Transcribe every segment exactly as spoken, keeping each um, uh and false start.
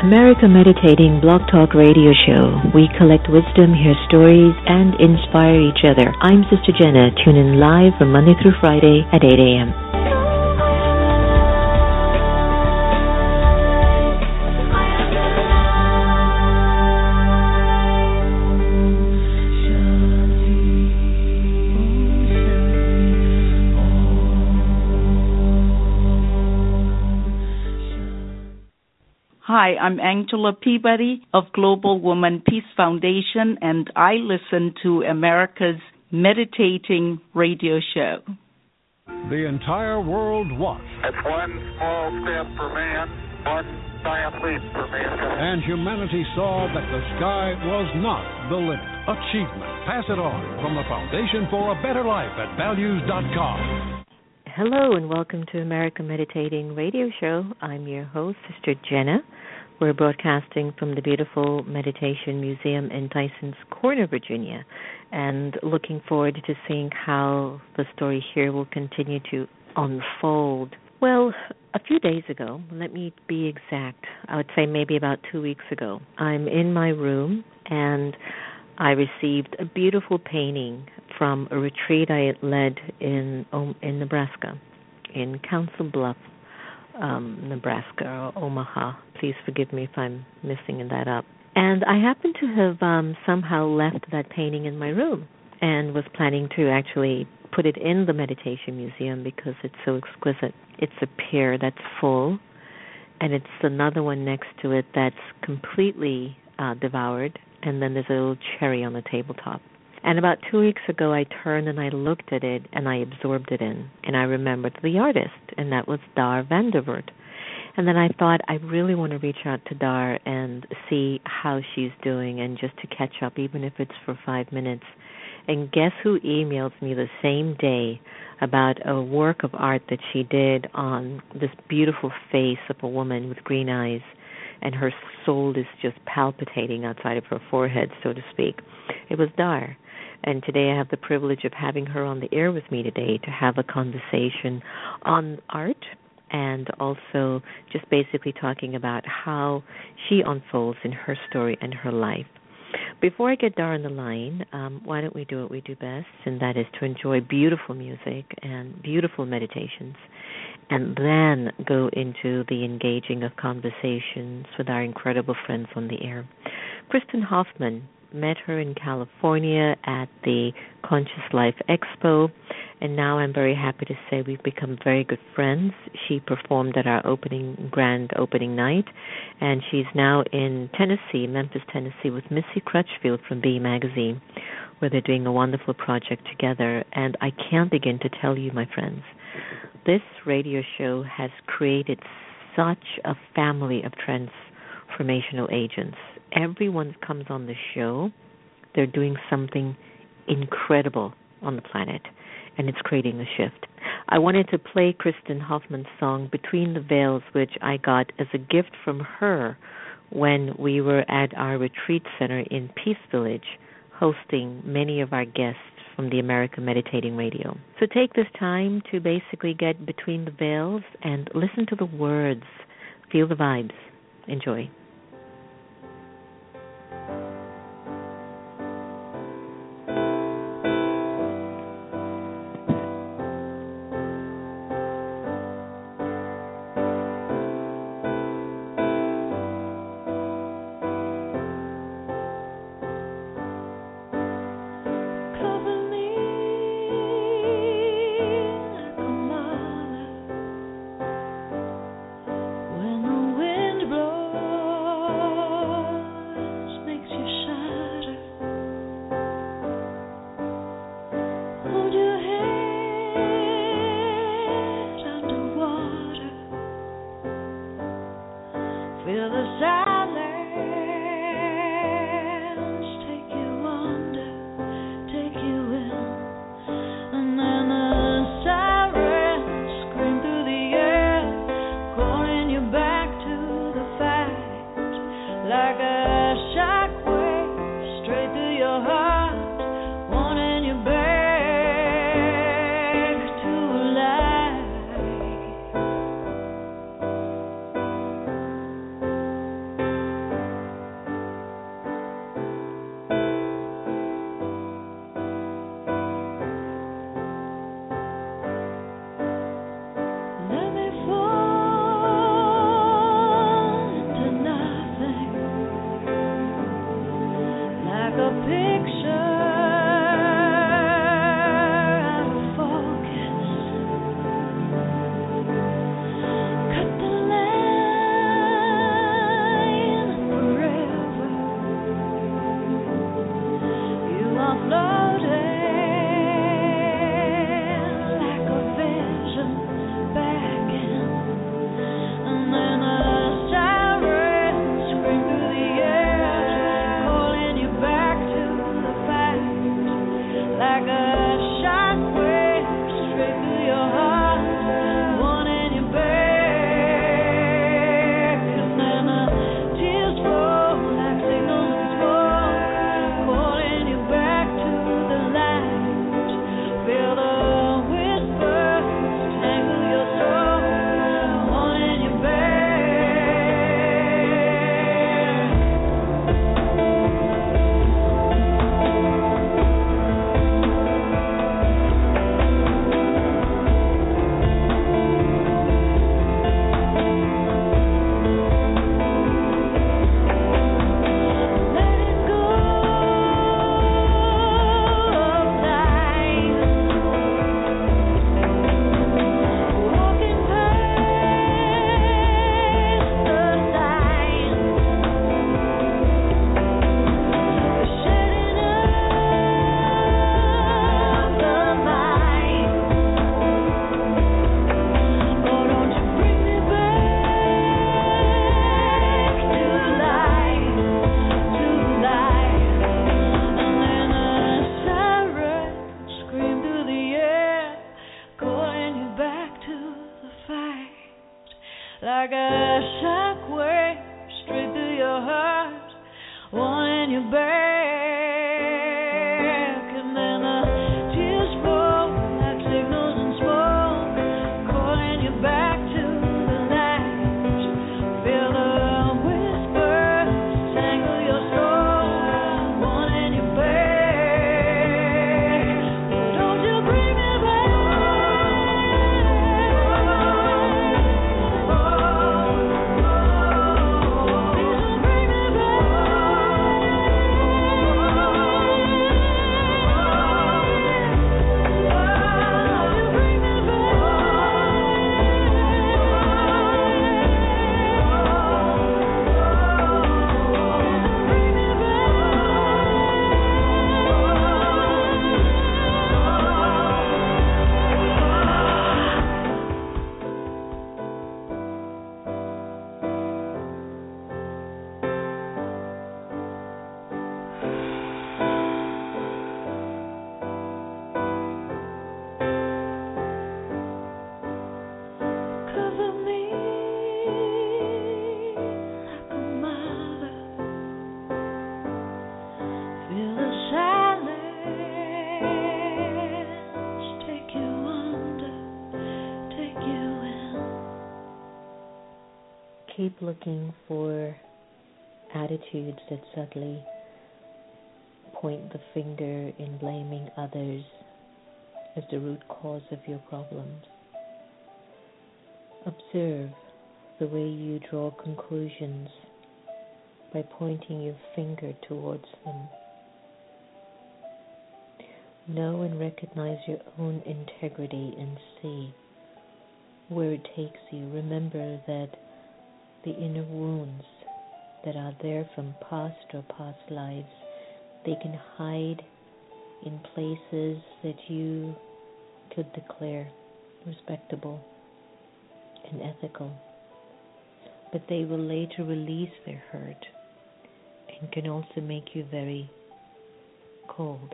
America Meditating Blog Talk Radio Show. We collect wisdom, hear stories, and inspire each other. I'm Sister Jenna. Tune in live from Monday through Friday at eight a.m. Hi, I'm Angela Peabody of Global Woman Peace Foundation, and I listen to America's Meditating Radio Show. The entire world watched. It's one small step for man, one giant leap for mankind. And humanity saw that the sky was not the limit. Achievement. Pass it on from the Foundation for a Better Life at values dot com. Hello and welcome to America Meditating Radio Show. I'm your host, Sister Jenna. We're broadcasting from the beautiful Meditation Museum in Tysons Corner, Virginia, and looking forward to seeing how the story here will continue to unfold. Well, a few days ago, let me be exact, I would say maybe about two weeks ago, I'm in my room and I received a beautiful painting from a retreat I had led in in Nebraska, in Council Bluff, um, Nebraska, or Omaha. Please forgive me if I'm messing that up. And I happened to have um, somehow left that painting in my room and was planning to actually put it in the Meditation Museum because it's so exquisite. It's a pear that's full, and it's another one next to it that's completely uh, devoured, and then there's a little cherry on the tabletop. And about two weeks ago, I turned and I looked at it and I absorbed it in. And I remembered the artist, and that was Dar Vandervoort. And then I thought, I really want to reach out to Dar and see how she's doing and just to catch up, even if it's for five minutes. And guess who emailed me the same day about a work of art that she did on this beautiful face of a woman with green eyes, and her soul is just palpitating outside of her forehead, so to speak. It was Dar. And today I have the privilege of having her on the air with me today to have a conversation on art and also just basically talking about how she unfolds in her story and her life. Before I get Dar on the line, um, why don't we do what we do best, and that is to enjoy beautiful music and beautiful meditations, and then go into the engaging of conversations with our incredible friends on the air. Kristen Hoffman, met her in California at the Conscious Life Expo, and now I'm very happy to say we've become very good friends. She performed at our opening, grand opening night, and she's now in Tennessee, Memphis, Tennessee, with Missy Crutchfield from B Magazine, where they're doing a wonderful project together. And I can't begin to tell you, my friends, this radio show has created such a family of transformational agents. Everyone comes on the show, they're doing something incredible on the planet, and it's creating a shift. I wanted to play Kristen Hoffman's song, Between the Veils, which I got as a gift from her when we were at our retreat center in Peace Village, hosting many of our guests from the America Meditating Radio. So take this time to basically get between the veils and listen to the words, feel the vibes. Enjoy. When the wind blows like a shockwave straight through your heart, wanting you back, and then the tears fall like signals in smoke, calling you back to the light. Feel the whispers tangle your soul, wanting you back. Don't you bring me back? Cover me like a mother. Feel the silence take you under, take you in. Keep looking for attitudes that subtly point the finger in blaming others as the root cause of your problems. Observe the way you draw conclusions by pointing your finger towards them. Know and recognize your own integrity and see where it takes you. Remember that the inner wounds that are there from past or past lives, they can hide in places that you could declare respectable and ethical, but they will later release their hurt and can also make you very cold.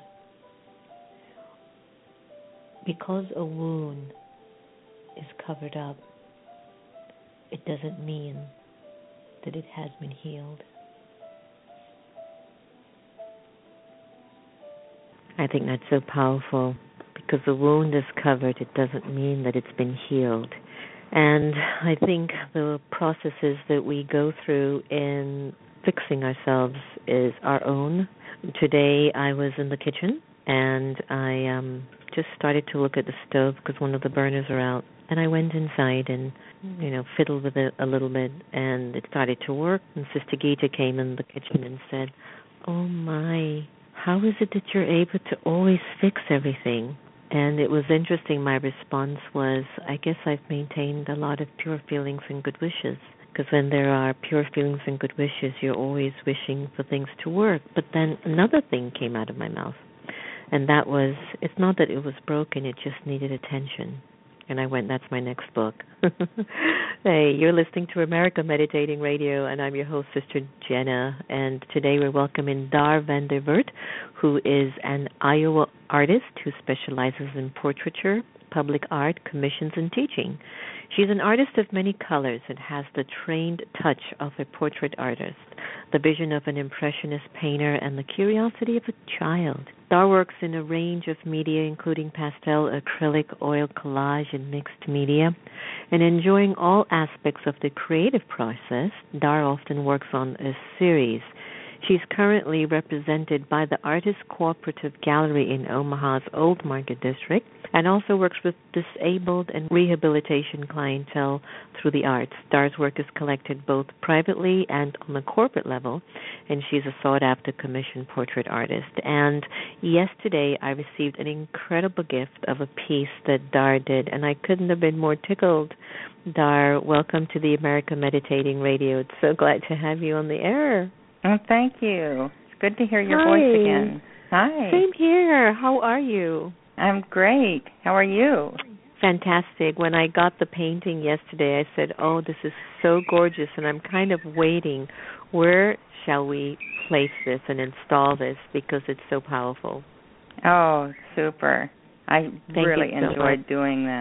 Because a wound is covered up, it doesn't mean that it has been healed. I think that's so powerful. Because the wound is covered, it doesn't mean that it's been healed. And I think the processes that we go through in fixing ourselves is our own. Today I was in the kitchen and I um, just started to look at the stove because one of the burners are out. And I went inside and, you know, fiddled with it a little bit, and it started to work. And Sister Gita came in the kitchen and said, "Oh my, how is it that you're able to always fix everything?" And it was interesting. My response was, I guess I've maintained a lot of pure feelings and good wishes. Because when there are pure feelings and good wishes, you're always wishing for things to work. But then another thing came out of my mouth. And that was, it's not that it was broken, it just needed attention. And I went, that's my next book. Hey, you're listening to America Meditating Radio, and I'm your host, Sister Jenna. And today we're welcoming Dar van der Wert, who is an Iowa artist who specializes in portraiture, public art, commissions, and teaching. She's an artist of many colors and has the trained touch of a portrait artist, the vision of an impressionist painter, and the curiosity of a child. Dar works in a range of media, including pastel, acrylic, oil, collage, and mixed media. And enjoying all aspects of the creative process, Dar often works on a series. She's currently represented by the Artist Cooperative Gallery in Omaha's Old Market District, and also works with disabled and rehabilitation clientele through the arts. Dar's work is collected both privately and on the corporate level, and she's a sought-after commissioned portrait artist. And yesterday I received an incredible gift of a piece that Dar did, and I couldn't have been more tickled. Dar, welcome to the America Meditating Radio. It's so glad to have you on the air. Oh, thank you. It's good to hear your Hi. voice again. Hi. Same here. How are you? I'm great. How are you? Fantastic. When I got the painting yesterday, I said, oh, this is so gorgeous, and I'm kind of waiting. Where shall we place this and install this, because it's so powerful? Oh, super. I Thank really you so enjoyed much. doing that.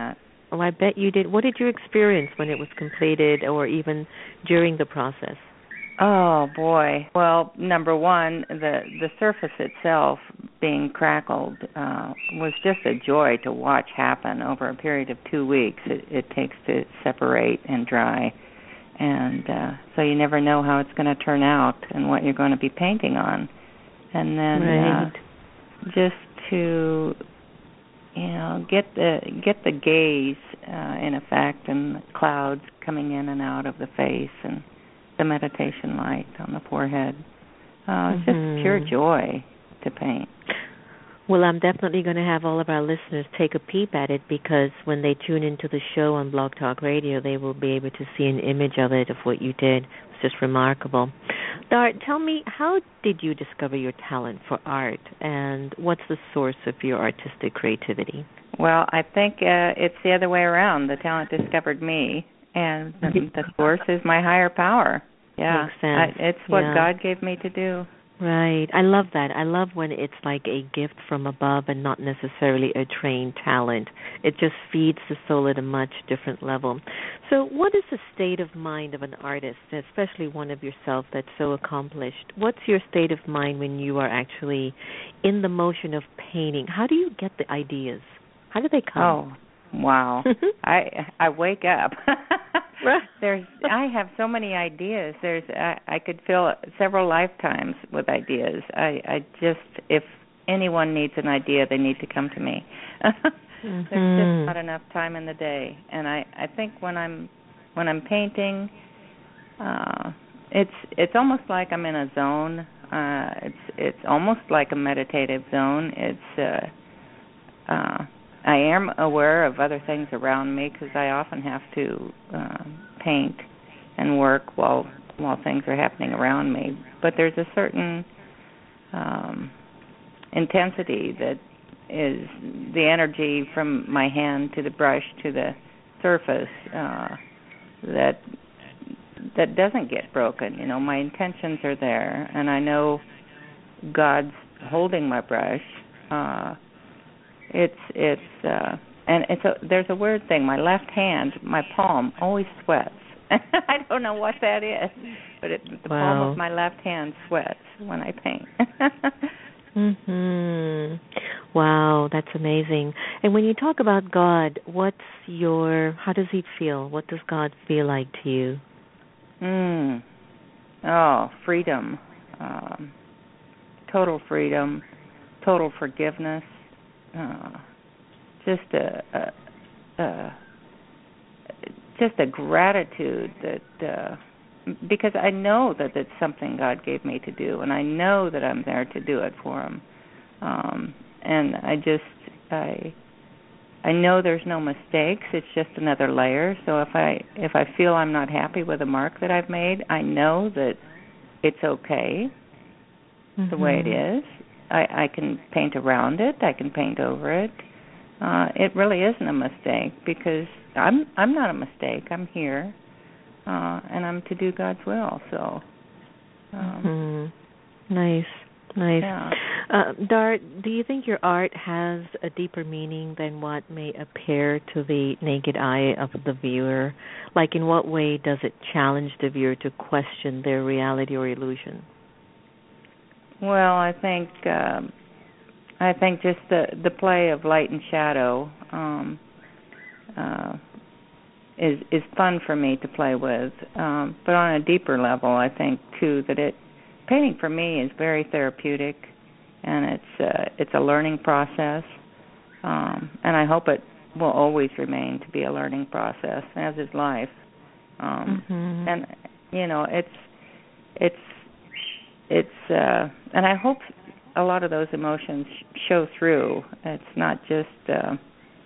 Oh, I bet you did. What did you experience when it was completed or even during the process? Oh boy. Well, number one, the the surface itself being crackled uh, was just a joy to watch happen over a period of two weeks. It, it takes to separate and dry, and uh, so you never know how it's going to turn out and what you're going to be painting on. And then right. uh, just to you know get the get the gaze uh, in effect and the clouds coming in and out of the face and the meditation light on the forehead. Uh, it's mm-hmm. just pure joy to paint. Well, I'm definitely going to have all of our listeners take a peep at it because when they tune into the show on Blog Talk Radio, they will be able to see an image of it, of what you did. It's just remarkable. Dart, tell me, how did you discover your talent for art, and what's the source of your artistic creativity? Well, I think uh, it's the other way around. The talent discovered me. And the, the source is my higher power. Yeah, Makes sense. I, it's what yeah. God gave me to do. Right. I love that. I love when it's like a gift from above and not necessarily a trained talent. It just feeds the soul at a much different level. So what is the state of mind of an artist, especially one of yourself that's so accomplished? What's your state of mind when you are actually in the motion of painting? How do you get the ideas? How do they come? Oh, wow. I I wake up. There's I have so many ideas. There's I, I could fill several lifetimes with ideas. I, I just if anyone needs an idea, they need to come to me. mm-hmm. There's just not enough time in the day, and I, I think when I'm when I'm painting, uh, it's it's almost like I'm in a zone. Uh, it's it's almost like a meditative zone. It's uh, uh, I am aware of other things around me because I often have to uh, paint and work while while things are happening around me. But there's a certain um, intensity that is the energy from my hand to the brush to the surface uh, that that doesn't get broken. You know, my intentions are there, and I know God's holding my brush. Uh, It's it's uh, and it's a, there's a weird thing. My left hand, my palm, always sweats. I don't know what that is, but it, the wow. palm of my left hand sweats when I paint. mhm. Wow, that's amazing. And when you talk about God, what's your? How does He feel? What does God feel like to you? Mm. Oh, freedom, um, total freedom, total forgiveness. Uh, just a, a, a just a gratitude that uh, because I know that it's something God gave me to do, and I know that I'm there to do it for Him, um, and I just I I know there's no mistakes. It's just another layer. So if I if I feel I'm not happy with the mark that I've made, I know that it's okay mm-hmm. the way it is. I, I can paint around it. I can paint over it. Uh, it really isn't a mistake because I'm I'm not a mistake. I'm here, uh, and I'm to do God's will. So, um, mm-hmm. nice, nice. Yeah. Uh, Dart, do you think your art has a deeper meaning than what may appear to the naked eye of the viewer? Like, in what way does it challenge the viewer to question their reality or illusion? Well, I think um, I think just the the play of light and shadow um, uh, is is fun for me to play with. Um, but on a deeper level, I think too that it painting for me is very therapeutic, and it's uh, it's a learning process, um, and I hope it will always remain to be a learning process, as is life. Um, mm-hmm. And you know, it's it's it's uh, and I hope a lot of those emotions show through. It's not just uh,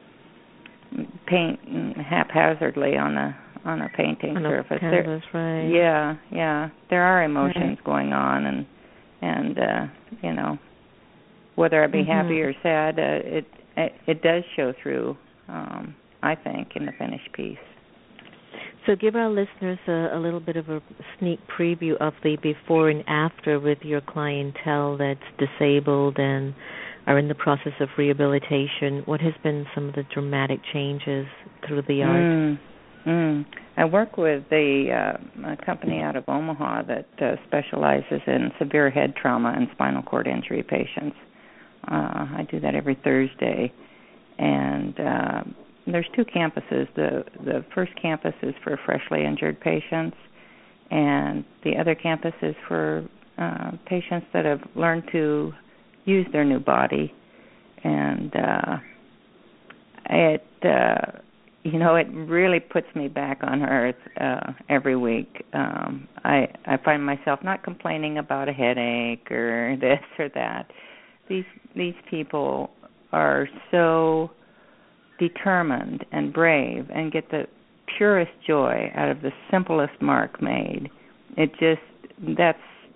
paint haphazardly on a on a painting on surface. A canvas, right. Yeah, yeah. There are emotions right. going on, and and uh, you know, whether I be mm-hmm. happy or sad, uh, it, it it does show through. Um, I think in the finished piece. So give our listeners a, a little bit of a sneak preview of the before and after with your clientele that's disabled and are in the process of rehabilitation. What has been some of the dramatic changes through the art? Mm, mm. I work with a, uh, a company out of Omaha that uh, specializes in severe head trauma and spinal cord injury patients. Uh, I do that every Thursday, and uh, there's two campuses. The the first campus is for freshly injured patients, and the other campus is for uh, patients that have learned to use their new body. And uh, it, uh, you know, it really puts me back on earth uh, every week. Um, I I find myself not complaining about a headache or this or that. These these people are so determined and brave and get the purest joy out of the simplest mark made. It just that's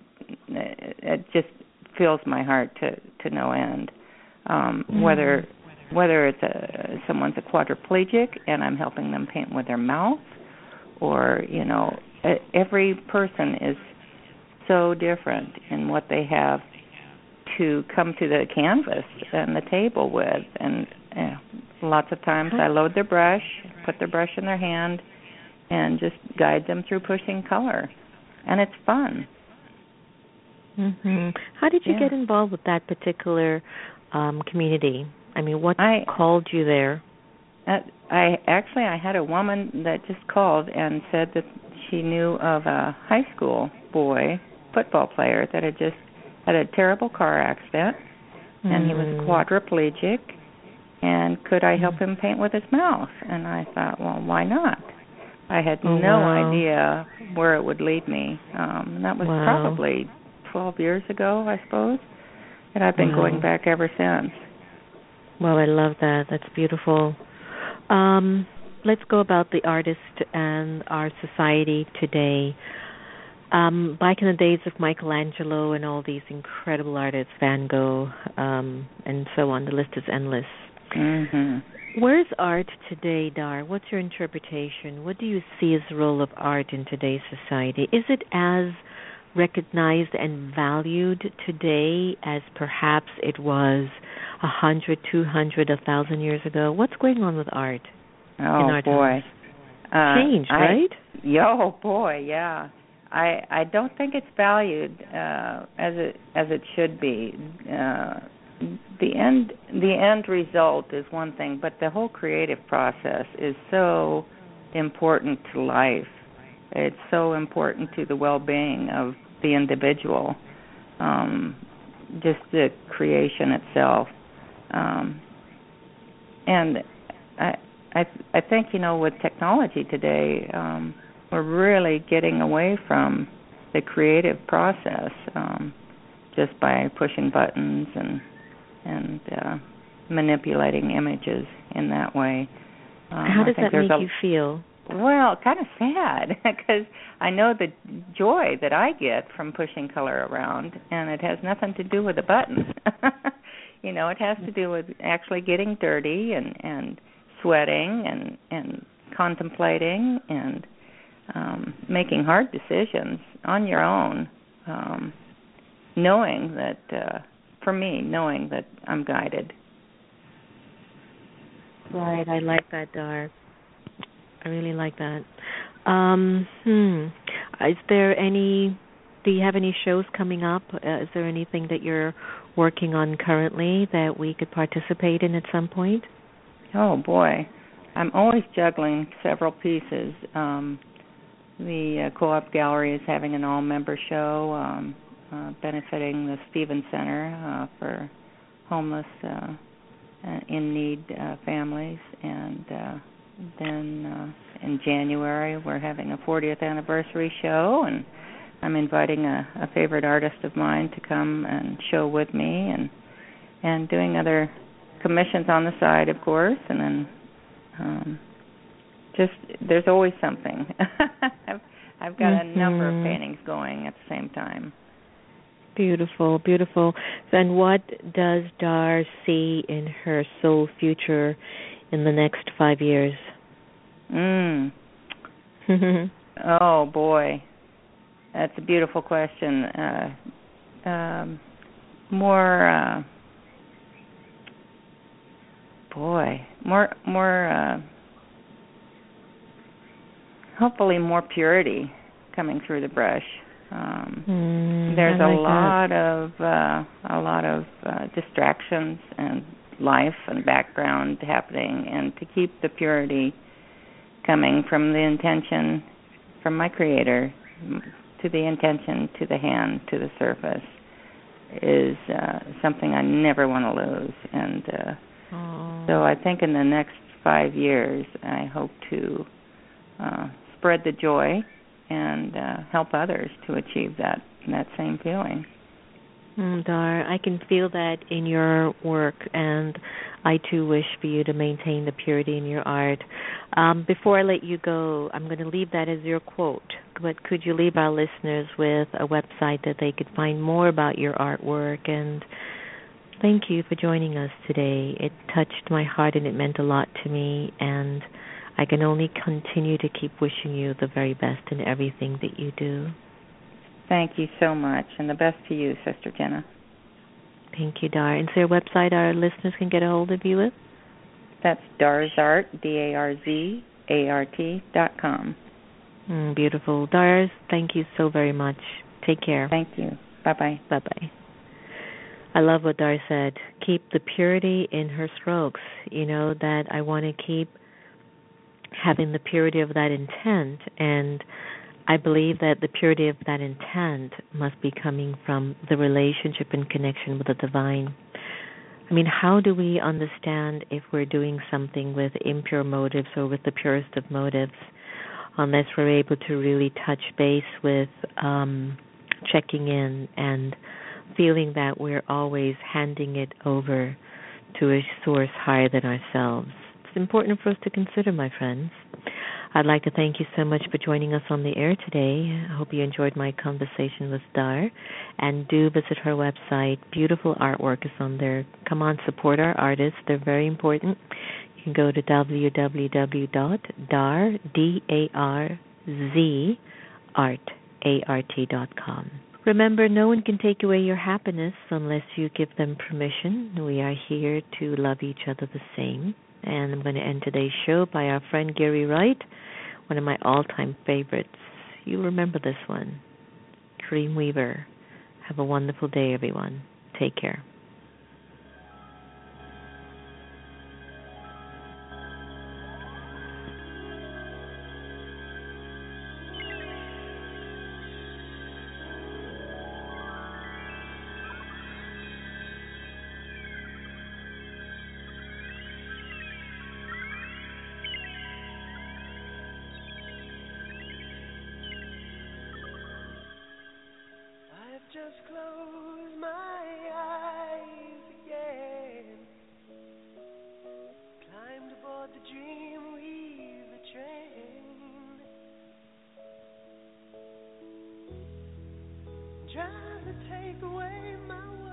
it just fills my heart to, to no end. Um, mm. Whether whether it's a someone's a quadriplegic and I'm helping them paint with their mouth, or you know, every person is so different in what they have to come to the canvas and the table with, and you know, lots of times I load their brush, put their brush in their hand, and just guide them through pushing color, and it's fun. Mm-hmm. How did you yeah. get involved with that particular um, community? I mean, what I, called you there? Uh, I actually I had a woman that just called and said that she knew of a high school boy football player that had just had a terrible car accident, mm. and he was quadriplegic, and could I help him paint with his mouth? And I thought, well, why not? I had oh, no wow. idea where it would lead me. Um, and that was wow. probably twelve years ago, I suppose, and I've been wow. going back ever since. Well, I love that. That's beautiful. Um, let's go about the artist and our society today. Um, back in the days of Michelangelo and all these incredible artists, Van Gogh, um, and so on, the list is endless. Mm-hmm. Where's art today, Dar? What's your interpretation? What do you see as the role of art in today's society? Is it as recognized and valued today as perhaps it was a hundred, two hundred, a thousand years ago? What's going on with art oh, in our boy. times? Uh, Changed, I, right? Yo, boy, yeah. I I don't think it's valued uh, as it as it should be. Uh, the end the end result is one thing, but the whole creative process is so important to life. It's so important to the well-being of the individual. Um, just the creation itself, um, and I I I think you know with technology today. Um, We're really getting away from the creative process um, just by pushing buttons and and uh, manipulating images in that way. Um, How does I think that make a, you feel? Well, kind of sad because I know the joy that I get from pushing color around, and it has nothing to do with the buttons. you know, it has to do with actually getting dirty and, and sweating and, and contemplating and Um, making hard decisions on your own, um, knowing that, uh, for me, knowing that I'm guided. Right, I like that, Dar. I really like that. Um, hmm. Is there any, do you have any shows coming up? Uh, is there anything that you're working on currently that we could participate in at some point? Oh, boy. I'm always juggling several pieces. Um The uh, Co-op Gallery is having an all-member show um, uh, benefiting the Stevens Center uh, for homeless, uh, uh, in-need uh, families. And uh, then uh, in January, we're having a fortieth anniversary show, and I'm inviting a, a favorite artist of mine to come and show with me, and and doing other commissions on the side, of course, and then um, just there's always something. I've, I've got mm-hmm. a number of paintings going at the same time. Beautiful, beautiful. And what does Dar see in her soul future in the next five years? Mm. Oh, boy. That's a beautiful question. Uh, um, more uh, boy, more more uh, hopefully more purity coming through the brush. Um, mm, there's I a like lot that. of uh, a lot of uh, distractions and life and background happening, and to keep the purity coming from the intention from my Creator to the intention to the hand to the surface is uh, something I never want to lose. And uh, Oh. so I think in the next five years, I hope to uh, spread the joy and uh, help others to achieve that that same feeling. Mm, Dar, I can feel that in your work, and I too wish for you to maintain the purity in your art. Um, before I let you go, I'm going to leave that as your quote, but could you leave our listeners with a website that they could find more about your artwork? And thank you for joining us today. It touched my heart and it meant a lot to me, and I can only continue to keep wishing you the very best in everything that you do. Thank you so much, and the best to you, Sister Jenna. Thank you, Dar. And is there a website our listeners can get a hold of you with? That's Darzart, D A R Z A R T dot com. Mm, beautiful. Dars, thank you so very much. Take care. Thank you. Bye-bye. Bye-bye. I love what Dar said. Keep the purity in her strokes. You know, that I want to keep having the purity of that intent, and I believe that the purity of that intent must be coming from the relationship and connection with the divine. I mean, how do we understand if we're doing something with impure motives or with the purest of motives unless we're able to really touch base with um, checking in and feeling that we're always handing it over to a source higher than ourselves? It's important for us to consider, my friends. I'd like to thank you so much for joining us on the air today. I hope you enjoyed my conversation with Dar. And do visit her website. Beautiful artwork is on there. Come on, support our artists. They're very important. You can go to w w w dot dar, D A R Z, art, A R T dot com. Remember, no one can take away your happiness unless you give them permission. We are here to love each other the same. And I'm going to end today's show by our friend Gary Wright, one of my all-time favorites. You remember this one. Dreamweaver. Have a wonderful day, everyone. Take care. Just close my eyes again. Climbed aboard the Dreamweaver train. Trying to take away my